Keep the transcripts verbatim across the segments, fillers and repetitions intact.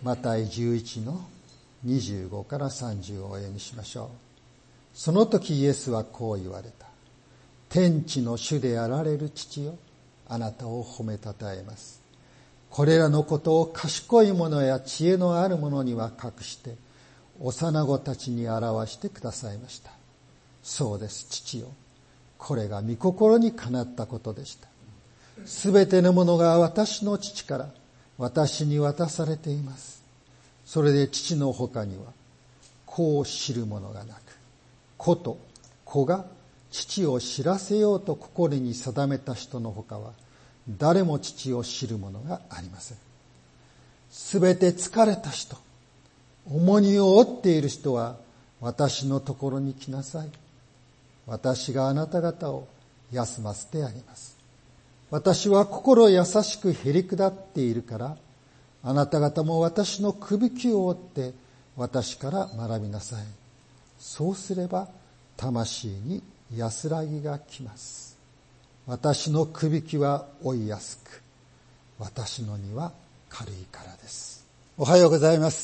マタイじゅういちのにじゅうごからさんじゅうをお読みしましょう。その時イエスはこう言われた。天地の主であられる父よ、あなたを褒めたたえます。これらのことを賢い者や知恵のある者には隠して幼子たちに表してくださいました。そうです、父よ。これが御心にかなったことでした。すべてのものが私の父から私に渡されています。それで父の他には子を知る者がなく、子と子が父を知らせようと心に定めた人の他は誰も父を知る者がありません。すべて疲れた人、重荷を負っている人は私のところに来なさい。私があなた方を休ませてあげます。私は心優しくへり下っているから、あなた方も私のくびきを追って私から学びなさい。そうすれば魂に安らぎが来ます。私のくびきは追いやすく、私の荷は軽いからです。おはようございます。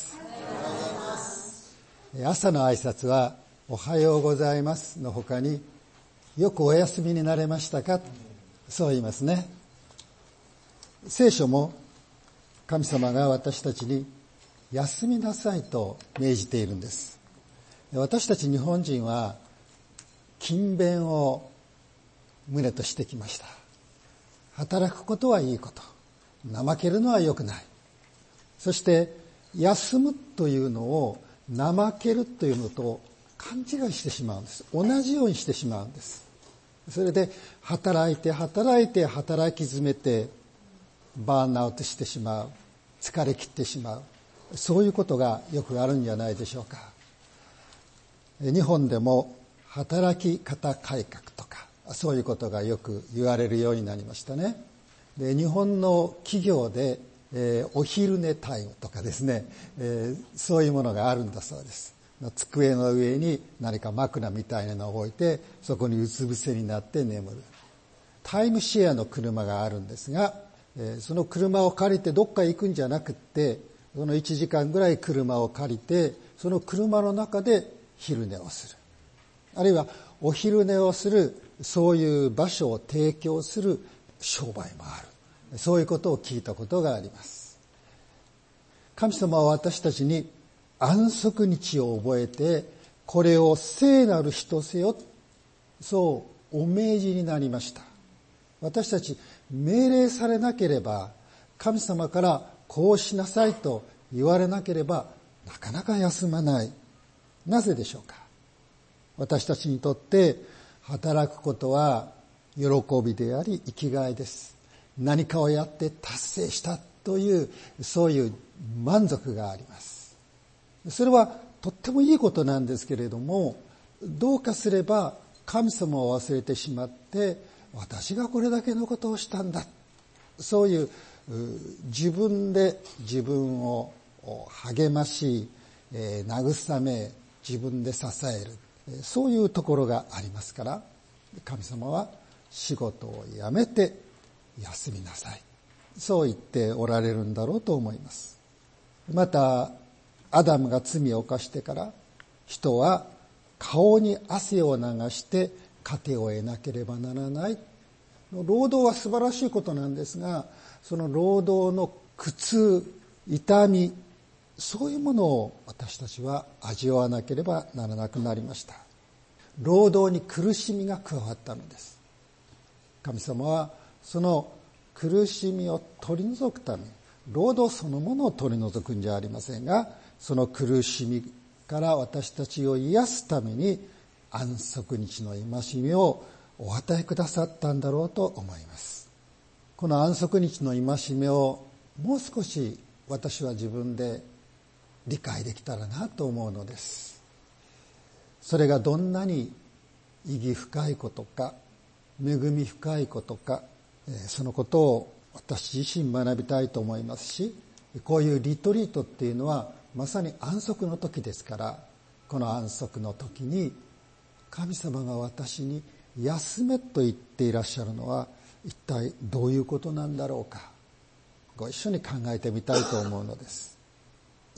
朝の挨拶はおはようございますの他に、よくお休みになれましたか、そう言いますね。聖書も神様が私たちに休みなさいと命じているんです。私たち日本人は勤勉を旨としてきました。働くことはいいこと、怠けるのは良くない。そして休むというのを怠けるというのと勘違いしてしまうんです。同じようにしてしまうんです。それで働いて働いて働き詰めてバーンアウトしてしまう、疲れ切ってしまう、そういうことがよくあるんじゃないでしょうか。日本でも働き方改革とかそういうことがよく言われるようになりましたね。で、日本の企業で、えー、お昼寝タイムとかですね、えー、そういうものがあるんだそうです。机の上に何か枕みたいなのを置いて、そこにうつ伏せになって眠る。タイムシェアの車があるんですが、えー、その車を借りてどっか行くんじゃなくって、そのいちじかんぐらい車を借りて、その車の中で昼寝をする。あるいはお昼寝をする、そういう場所を提供する商売もある。そういうことを聞いたことがあります。神様は私たちに安息日を覚えて、これを聖なる日とせよ、そうお命じになりました。私たち命令されなければ、神様からこうしなさいと言われなければなかなか休まない。なぜでしょうか。私たちにとって働くことは喜びであり生きがいです。何かをやって達成したという、そういう満足があります。それはとってもいいことなんですけれども、どうかすれば神様を忘れてしまって、私がこれだけのことをしたんだ、そういう自分で自分を励まし、えー、慰め、自分で支える、そういうところがありますから、神様は仕事を辞めて休みなさい、そう言っておられるんだろうと思います。またアダムが罪を犯してから人は顔に汗を流して糧を得なければならない。労働は素晴らしいことなんですが、その労働の苦痛、痛み、そういうものを私たちは味わわなければならなくなりました。労働に苦しみが加わったのです。神様はその苦しみを取り除くため、労働そのものを取り除くんじゃありませんが、その苦しみから私たちを癒すために安息日の戒めをお与えくださったんだろうと思います。この安息日の戒めをもう少し私は自分で理解できたらなと思うのです。それがどんなに意義深いことか、恵み深いことか、そのことを私自身学びたいと思いますし、こういうリトリートっていうのはまさに安息の時ですから、この安息の時に神様が私に休めと言っていらっしゃるのは一体どういうことなんだろうか、ご一緒に考えてみたいと思うのです。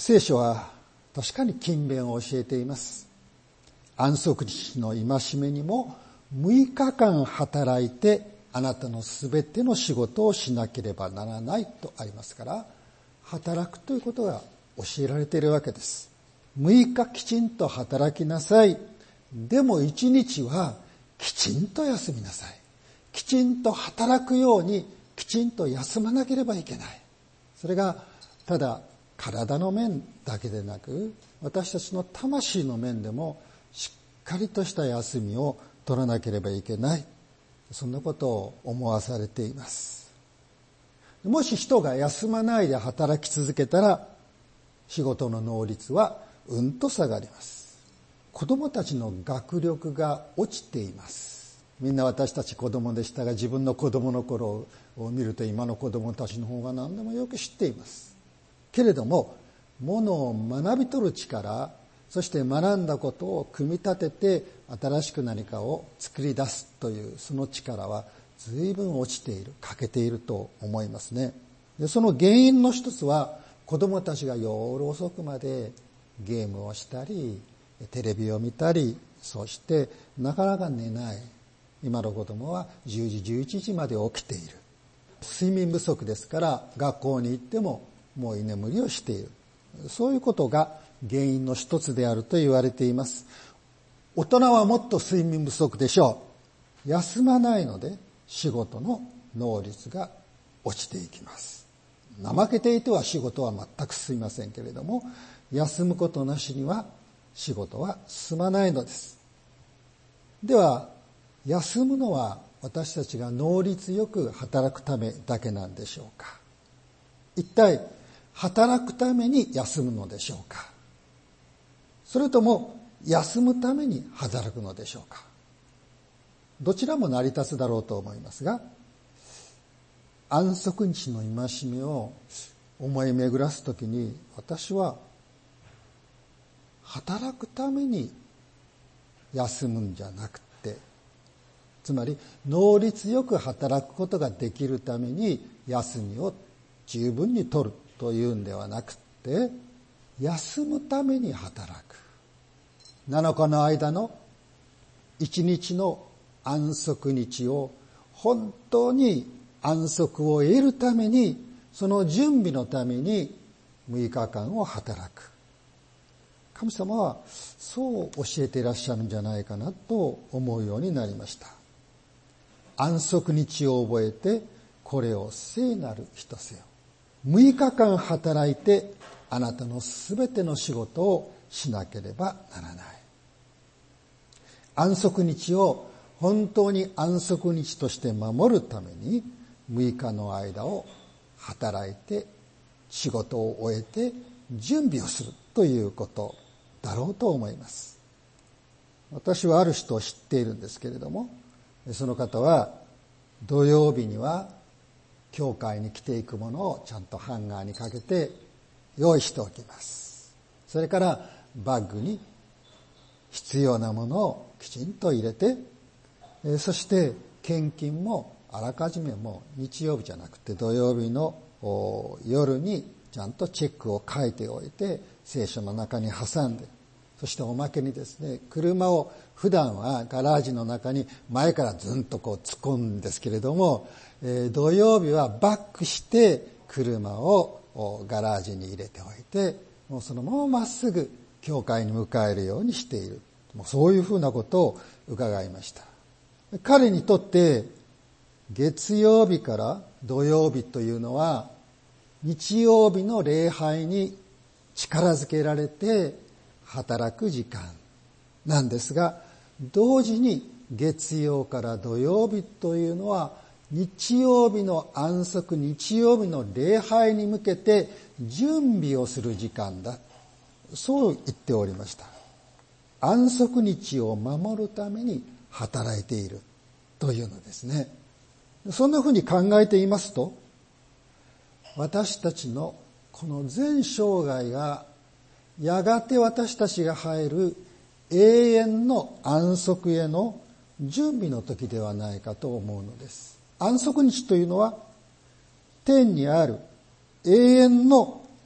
聖書は確かに勤勉を教えています。安息日の戒めにもむいかかん働いてあなたのすべての仕事をしなければならないとありますから、働くということが教えられているわけです。むいかきちんと働きなさい。でもいちにちはきちんと休みなさい。きちんと働くようにきちんと休まなければいけない。それがただ体の面だけでなく、私たちの魂の面でもしっかりとした休みを取らなければいけない。そんなことを思わされています。もし人が休まないで働き続けたら、仕事の能率はうんと下がります。子供たちの学力が落ちています。みんな私たち子供でしたが、自分の子供の頃を見ると今の子供たちの方が何でもよく知っています。けれども、ものを学び取る力、そして学んだことを組み立てて新しく何かを作り出すというその力は随分落ちている、欠けていると思いますね。で、その原因の一つは、子供たちが夜遅くまでゲームをしたり、テレビを見たり、そしてなかなか寝ない。今の子供はじゅうじ、じゅういちじまで起きている。睡眠不足ですから、学校に行ってももう居眠りをしている。そういうことが原因の一つであると言われています。大人はもっと睡眠不足でしょう。休まないので仕事の能率が落ちていきます。怠けていては仕事は全く進みませんけれども、休むことなしには仕事は進まないのです。では、休むのは私たちが能率よく働くためだけなんでしょうか。一体働くために休むのでしょうか。それとも休むために働くのでしょうか。どちらも成り立つだろうと思いますが、安息日の戒めを思い巡らすときに、私は働くために休むんじゃなくて、つまり能率よく働くことができるために休みを十分に取るというんではなくて、休むために働く。なのかの間の一日の安息日を本当に安息を得るために、その準備のためにむいかかんを働く。神様はそう教えていらっしゃるんじゃないかなと思うようになりました。安息日を覚えて、これを聖なる日とせよ。むいかかん働いてあなたのすべての仕事をしなければならない。安息日を本当に安息日として守るために、むいかの間を働いて仕事を終えて準備をするということだろうと思います。私はある人を知っているんですけれども、その方は土曜日には教会に着ていくものをちゃんとハンガーにかけて用意しておきます。それからバッグに必要なものをきちんと入れて、そして献金もあらかじめもう日曜日じゃなくて土曜日の夜にちゃんとチェックを書いておいて、聖書の中に挟んで、そしておまけにですね、車を普段はガラージの中に前からずんとこう突っ込むんですけれども、えー、土曜日はバックして車をガラージに入れておいて、もうそのまままっすぐ教会に迎えるようにしている。もうそういうふうなことを伺いました。彼にとって月曜日から土曜日というのは日曜日の礼拝に力づけられて働く時間なんですが、同時に月曜から土曜日というのは日曜日の安息、日曜日の礼拝に向けて準備をする時間だ、そう言っておりました。安息日を守るために働いているというのですね。そんなふうに考えていますと、私たちのこの全生涯がやがて私たちが入る永遠の安息への準備の時ではないかと思うのです。安息日というのは天にある永遠の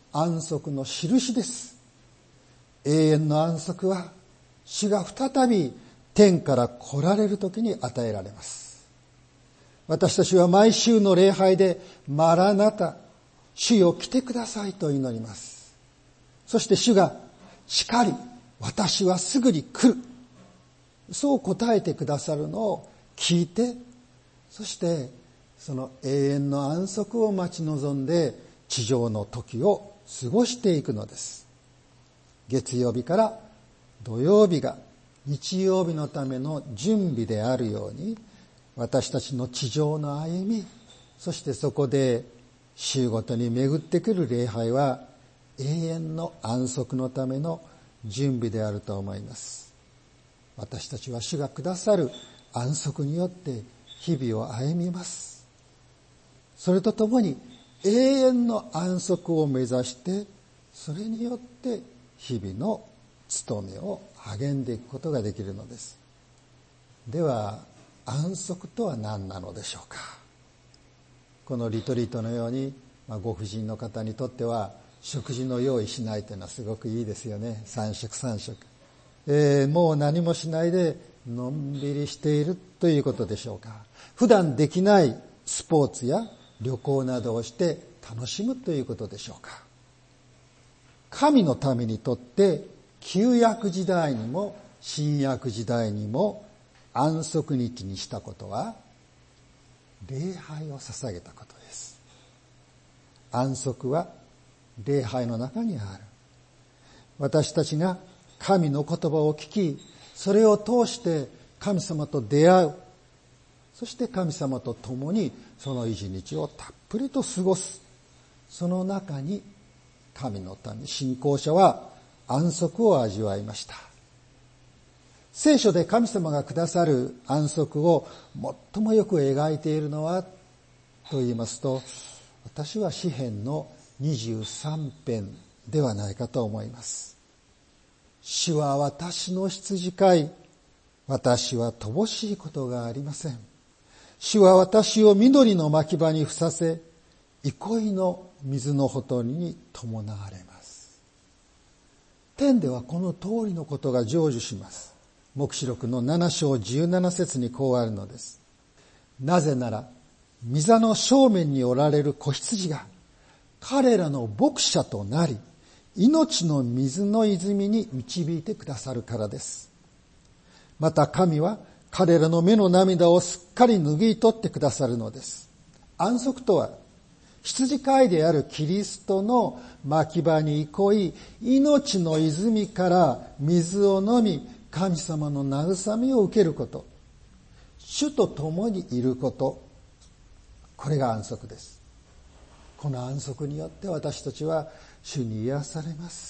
安息の印です。永遠の安息は主が再び天から来られる時に与えられます。私たちは毎週の礼拝でマラナタ、主よ来てくださいと祈ります。そして主がしかり私はすぐに来る、そう答えてくださるのを聞いて、そしてその永遠の安息を待ち望んで地上の時を過ごしていくのです。月曜日から土曜日が日曜日のための準備であるように、私たちの地上の歩み、そしてそこで週ごとに巡ってくる礼拝は永遠の安息のための準備であると思います。私たちは主がくださる安息によって日々を歩みます。それとともに永遠の安息を目指して、それによって日々の務めを励んでいくことができるのです。では安息とは何なのでしょうか。このリトリートのように、まあ、ご婦人の方にとっては食事の用意しないというのはすごくいいですよね。三食三食、えー、もう何もしないでのんびりしているということでしょうか。普段できないスポーツや旅行などをして楽しむということでしょうか。神のためにとって旧約時代にも新約時代にも安息日にしたことは礼拝を捧げたことです。安息は礼拝の中にある。私たちが神の言葉を聞き、それを通して神様と出会う。そして神様と共にその一日をたっぷりと過ごす。その中に神の民、信仰者は安息を味わいました。聖書で神様がくださる安息を最もよく描いているのはと言いますと、私は詩編のにじゅうさん編ではないかと思います。主は私の羊飼い、私は乏しいことがありません。主は私を緑の牧場にふさせ、憩いの水のほとりに伴われます。天ではこの通りのことが成就します。黙示録のなな章じゅうなな節にこうあるのです。なぜなら、御座の正面におられる子羊が、彼らの牧者となり、命の水の泉に導いてくださるからです。また神は彼らの目の涙をすっかり拭い取ってくださるのです。安息とは、羊飼いであるキリストの牧場に憩い、命の泉から水を飲み、神様の慰めを受けること、主と共にいること、これが安息です。この安息によって私たちは主に癒されます。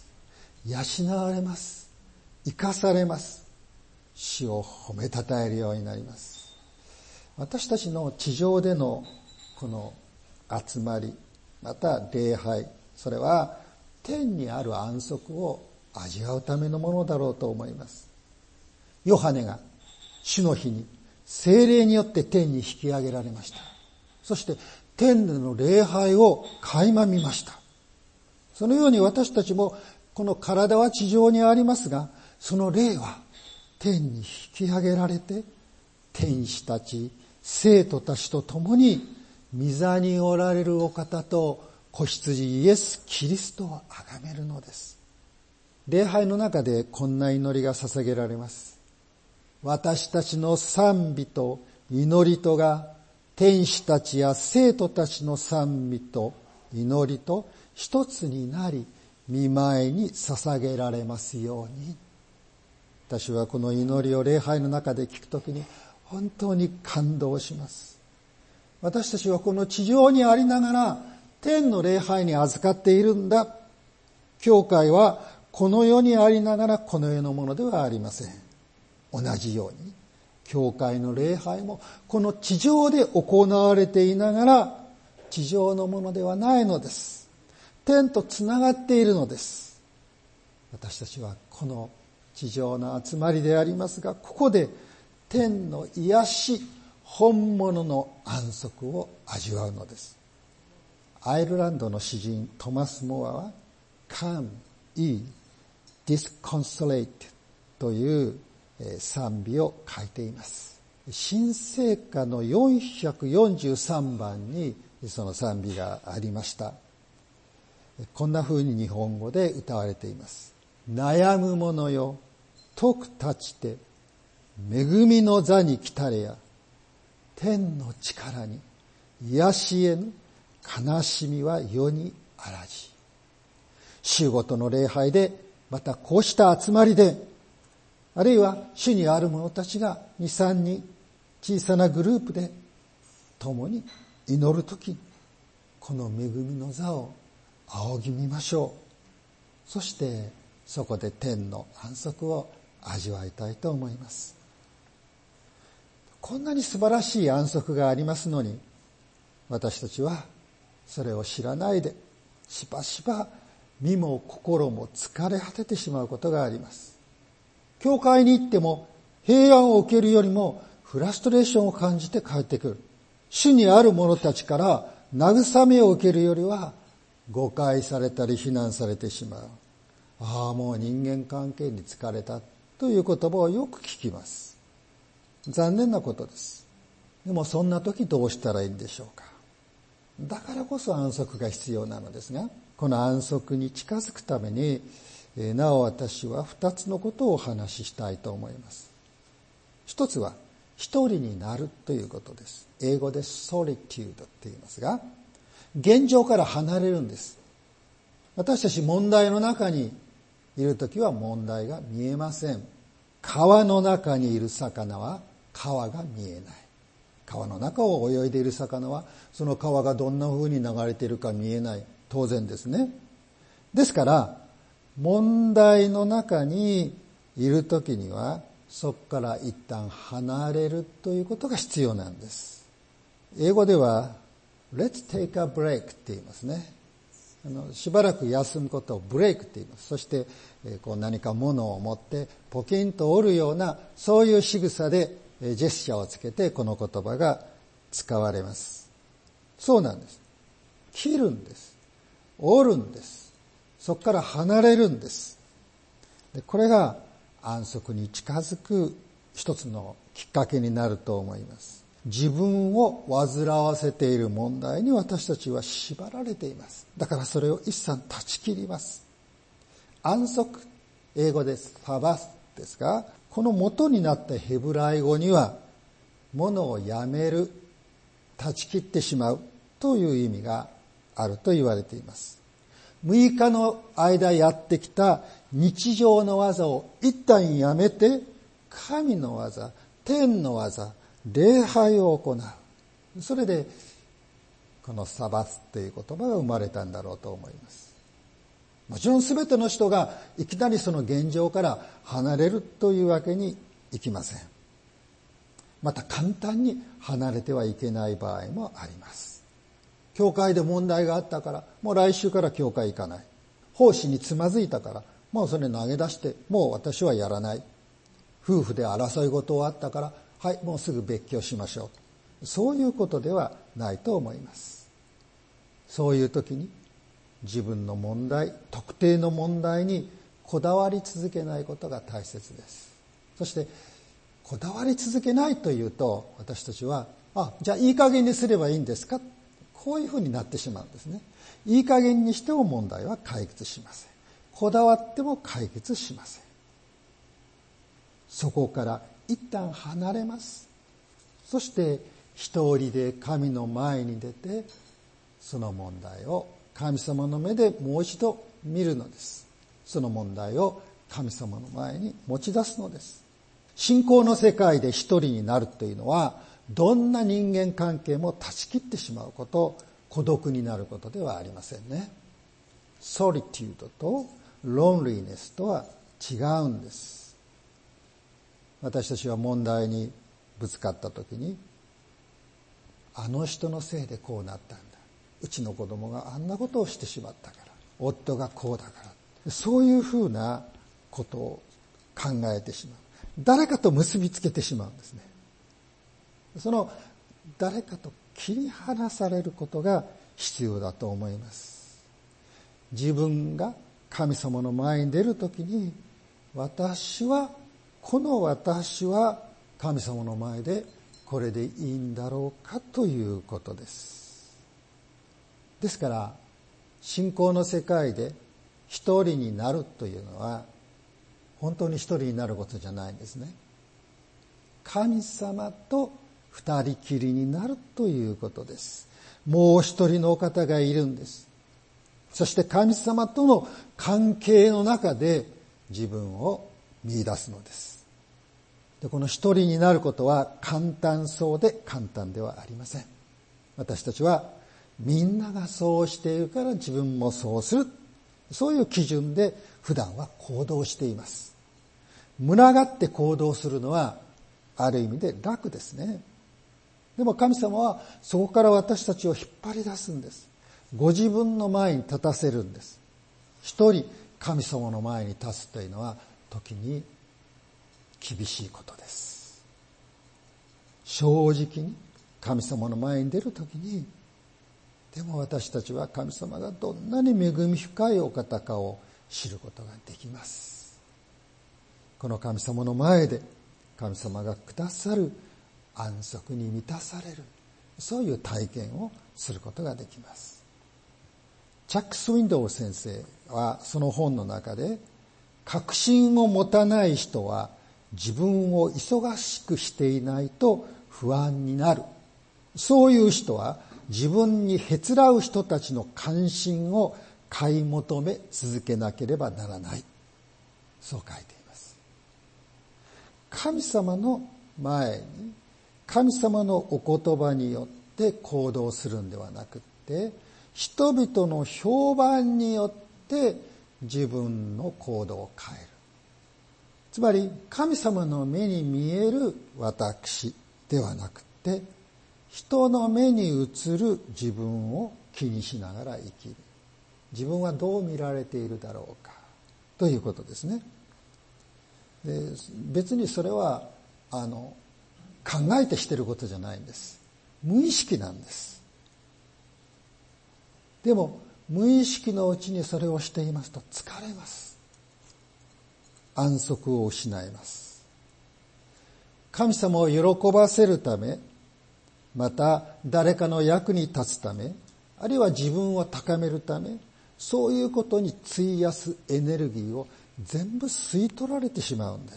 養われます。生かされます。主を褒めたたえるようになります。私たちの地上でのこの集まり、また礼拝、それは天にある安息を味わうためのものだろうと思います。ヨハネが主の日に聖霊によって天に引き上げられました。そして天での礼拝を垣間見ました。そのように私たちもこの体は地上にありますが、その霊は天に引き上げられて、天使たち、生徒たちと共に御座におられるお方と子羊イエス・キリストを崇めるのです。礼拝の中でこんな祈りが捧げられます。私たちの賛美と祈りとが天使たちや生徒たちの賛美と祈りと一つになり、御前に捧げられますように。私はこの祈りを礼拝の中で聞くときに本当に感動します。私たちはこの地上にありながら天の礼拝に預かっているんだ。教会はこの世にありながらこの世のものではありません。同じように教会の礼拝もこの地上で行われていながら地上のものではないのです。天とつながっているのです。私たちはこの地上の集まりでありますが、ここで天の癒し、本物の安息を味わうのです。 アイルランドの詩人トマス・モアは Come, ye disconsolate という賛美を書いています。新聖歌のよんひゃくよんじゅうさんばんにその賛美がありました。こんな風に日本語で歌われています。悩む者よ、徳立ちて、恵みの座に来たれや、天の力に癒し得ぬ悲しみは世にあらじ。週ごとの礼拝で、またこうした集まりで、あるいは主にある者たちがに、さんにん小さなグループで共に祈るとき、この恵みの座を仰ぎ見ましょう。そしてそこで天の安息を味わいたいと思います。こんなに素晴らしい安息がありますのに、私たちはそれを知らないでしばしば身も心も疲れ果ててしまうことがあります。教会に行っても平安を受けるよりもフラストレーションを感じて帰ってくる。主にある者たちから慰めを受けるよりは誤解されたり非難されてしまう。ああ、もう人間関係に疲れたという言葉をよく聞きます。残念なことです。でもそんな時どうしたらいいんでしょうか。だからこそ安息が必要なのですが、この安息に近づくために、なお私は二つのことをお話ししたいと思います。一つは一人になるということです。英語でソリテュードって言いますが、現状から離れるんです。私たち問題の中にいるときは問題が見えません。川の中にいる魚は川が見えない。川の中を泳いでいる魚はその川がどんな風に流れているか見えない。当然ですね。ですから問題の中にいるときにはそこから一旦離れるということが必要なんです。英語では Let's take a break って言いますね。あのしばらく休むことをブレイクって言います。そして、えー、こう何か物を持ってポキンと折るようなそういう仕草で、えー、ジェスチャーをつけてこの言葉が使われます。そうなんです。切るんです。折るんです。そこから離れるんです。でこれが安息に近づく一つのきっかけになると思います。自分を煩わせている問題に私たちは縛られています。だからそれを一切断ち切ります。安息、英語でサバスですが、この元になったヘブライ語には、ものをやめる、断ち切ってしまうという意味があると言われています。むいかの間やってきた日常の技を一旦やめて、神の技、天の技、礼拝を行う。それでこのサバスという言葉が生まれたんだろうと思います。もちろん全ての人がいきなりその現状から離れるというわけにいきません。また簡単に離れてはいけない場合もあります。教会で問題があったからもう来週から教会行かない。奉仕につまずいたからもうそれ投げ出してもう私はやらない。夫婦で争い事があったからはい、もうすぐ別居しましょう。そういうことではないと思います。そういう時に自分の問題、特定の問題にこだわり続けないことが大切です。そしてこだわり続けないというと私たちは、あ、じゃあいい加減にすればいいんですか？こういうふうになってしまうんですね。いい加減にしても問題は解決しません。こだわっても解決しません。そこから一旦離れます。そして一人で神の前に出てその問題を神様の目でもう一度見るのです。その問題を神様の前に持ち出すのです。信仰の世界で一人になるというのはどんな人間関係も断ち切ってしまうこと、孤独になることではありませんね。ソリテュードとロンリーネスとは違うんです。私たちは問題にぶつかった時に、あの人のせいでこうなったんだ。うちの子供があんなことをしてしまったから。夫がこうだから。そういうふうなことを考えてしまう。誰かと結びつけてしまうんですね。その誰かと切り離されることが必要だと思います。自分が神様の前に出るときに、私は、この私は神様の前でこれでいいんだろうかということです。ですから、信仰の世界で一人になるというのは、本当に一人になることじゃないんですね。神様と二人きりになるということです。もう一人のお方がいるんです。そして神様との関係の中で自分を見出すのです。で、この一人になることは簡単そうで簡単ではありません。私たちはみんながそうしているから自分もそうする。そういう基準で普段は行動しています。群がって行動するのはある意味で楽ですね。でも神様はそこから私たちを引っ張り出すんです。ご自分の前に立たせるんです。一人神様の前に立つというのは時に厳しいことです。正直に神様の前に出るときに、でも私たちは神様がどんなに恵み深いお方かを知ることができます。この神様の前で神様がくださる安息に満たされる、そういう体験をすることができます。チャック・スウィンドウ先生はその本の中で、確信を持たない人は自分を忙しくしていないと不安になる。そういう人は自分にへつらう人たちの関心を買い求め続けなければならない。そう書いています。神様の前に、神様のお言葉によって行動するんではなくって、人々の評判によって自分の行動を変える。つまり神様の目に見える私ではなくて、人の目に映る自分を気にしながら生きる。自分はどう見られているだろうかということですね。で、別にそれはあの考えてしてることじゃないんです。無意識なんです。でも無意識のうちにそれをしていますと疲れます。安息を失います。神様を喜ばせるため、また誰かの役に立つため、あるいは自分を高めるため、そういうことに費やすエネルギーを全部吸い取られてしまうんです。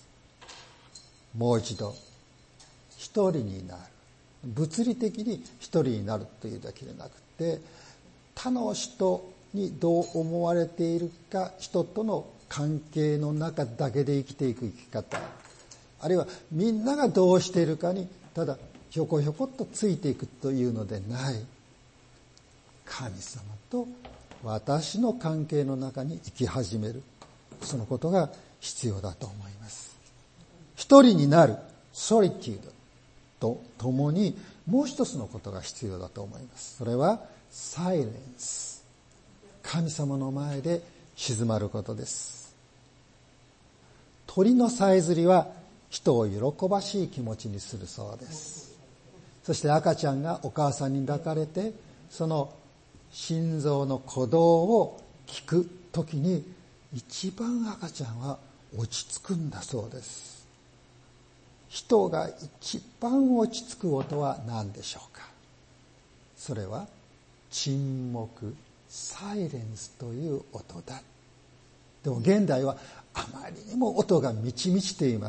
もう一度一人になる、物理的に一人になるというだけでなくて、他の人にどう思われているか、人との関係の中だけで生きていく生き方、あるいはみんながどうしているかにただひょこひょこっとついていくというのでない、神様と私の関係の中に生き始める、そのことが必要だと思います。一人になるソリテュードとともにもう一つのことが必要だと思います。それはサイレンス、神様の前で静まることです。鳥のさえずりは人を喜ばしい気持ちにするそうです。そして赤ちゃんがお母さんに抱かれて、その心臓の鼓動を聞くときに一番赤ちゃんは落ち着くんだそうです。人が一番落ち着く音は何でしょうか。それは沈黙、サイレンスという音だ。でも現代はあまりにも音が満ち満ちています。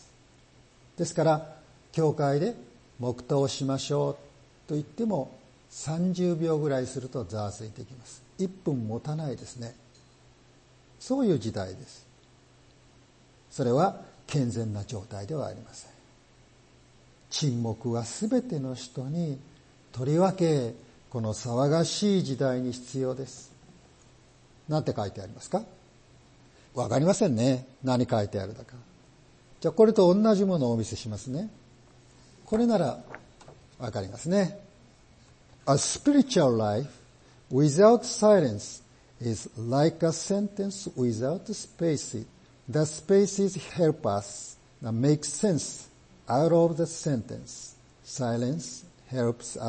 ですから教会で黙祷しましょうと言ってもさんじゅうびょうぐらいするとざわついてきます。いっぷん持たないですね。そういう時代です。それは健全な状態ではありません。沈黙はすべての人に、とりわけこの騒がしい時代に必要です。なんて書いてありますか？わかりませんね。何書いてあるだか。じゃあこれと同じものをお見せしますね。これならわかりますね。A spiritual life without silence is like a sentence without spaces. The spaces help us make sense out of the sentence. Silence helps us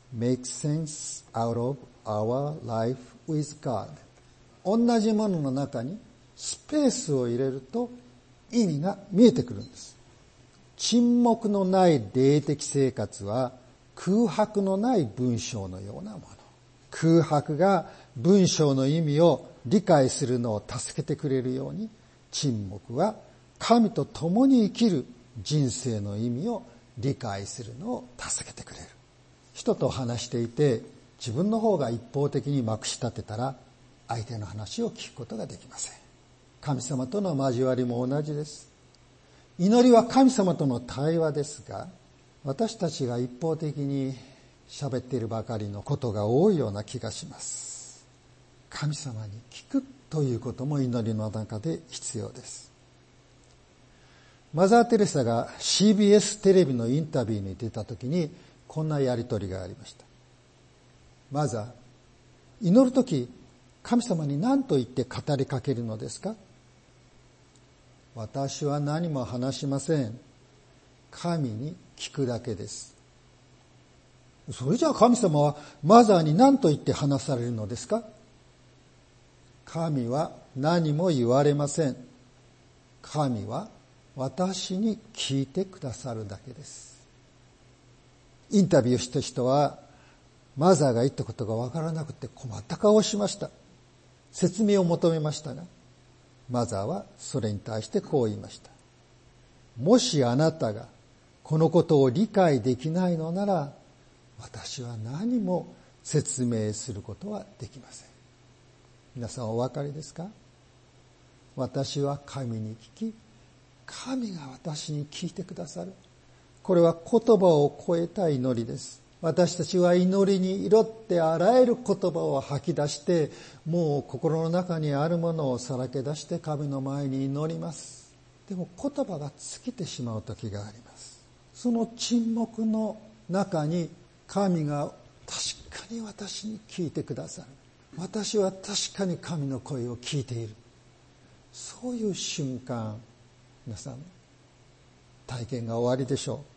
make sense out of our life with God。同じものの中にスペースを入れると意味が見えてくるんです。沈黙のない霊的生活は空白のない文章のようなもの。空白が文章の意味を理解するのを助けてくれるように、沈黙は神と共に生きる人生の意味を理解するのを助けてくれる。人と話していて自分の方が一方的にまくし立てたら相手の話を聞くことができません。神様との交わりも同じです。祈りは神様との対話ですが、私たちが一方的に喋っているばかりのことが多いような気がします。神様に聞くということも祈りの中で必要です。マザー・テレサが シービーエス テレビのインタビューに出たときにこんなやりとりがありました。マザー、祈るとき神様に何と言って語りかけるのですか？私は何も話しません。神に聞くだけです。それじゃあ神様はマザーに何と言って話されるのですか？神は何も言われません。神は私に聞いてくださるだけです。インタビューした人はマザーが言ったことがわからなくて困った顔をしました。説明を求めましたが、マザーはそれに対してこう言いました。もしあなたがこのことを理解できないのなら、私は何も説明することはできません。皆さんお分かりですか？私は神に聞き、神が私に聞いてくださる。これは言葉を超えた祈りです。私たちは祈りに祈ってあらゆる言葉を吐き出して、もう心の中にあるものをさらけ出して神の前に祈ります。でも言葉が尽きてしまう時があります。その沈黙の中に神が確かに私に聞いてくださる。私は確かに神の声を聞いている。そういう瞬間、皆さん体験が終わりでしょ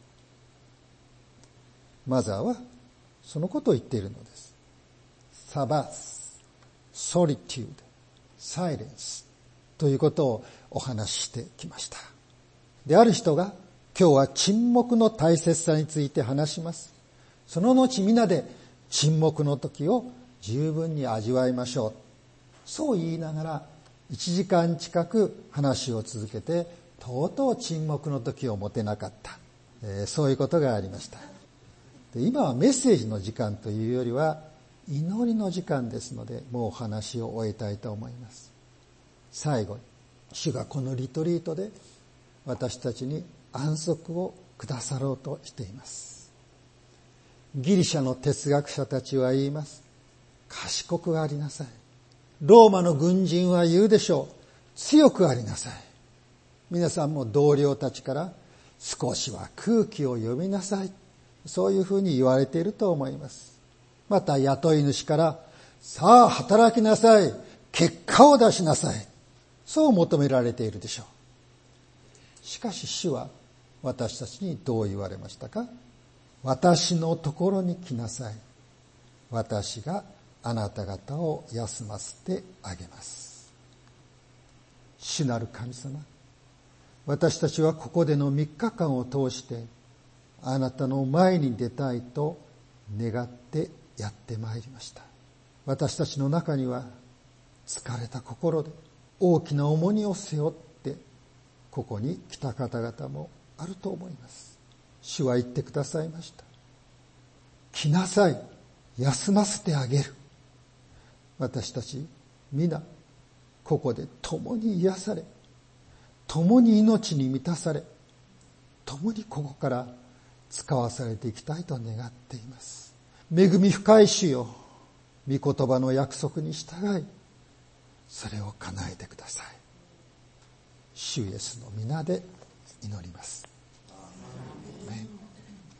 う。マザーはそのことを言っているのです。サバス、ソリテュード、サイレンスということをお話ししてきました。で、ある人が今日は沈黙の大切さについて話します。その後皆で沈黙の時を十分に味わいましょう。そう言いながらいちじかん近く話を続けて、とうとう沈黙の時を持てなかった、えー、そういうことがありました。で、今はメッセージの時間というよりは祈りの時間ですので、もうお話を終えたいと思います。最後に主がこのリトリートで私たちに安息をくださろうとしています。ギリシャの哲学者たちは言います。賢くありなさい。ローマの軍人は言うでしょう。強くありなさい。皆さんも同僚たちから少しは空気を読みなさい。そういうふうに言われていると思います。また雇い主からさあ働きなさい。結果を出しなさい。そう求められているでしょう。しかし主は私たちにどう言われましたか？私のところに来なさい。私があなた方を休ませてあげます。主なる神様、私たちはここでのみっかかんを通してあなたの前に出たいと願ってやってまいりました。私たちの中には疲れた心で大きな重荷を背負ってここに来た方々もあると思います。主は言ってくださいました。来なさい。休ませてあげる。私たち皆ここで共に癒され、共に命に満たされ、共にここから使わされていきたいと願っています。恵み深い主よ、御言葉の約束に従い、それを叶えてください。主イエスの皆で祈ります。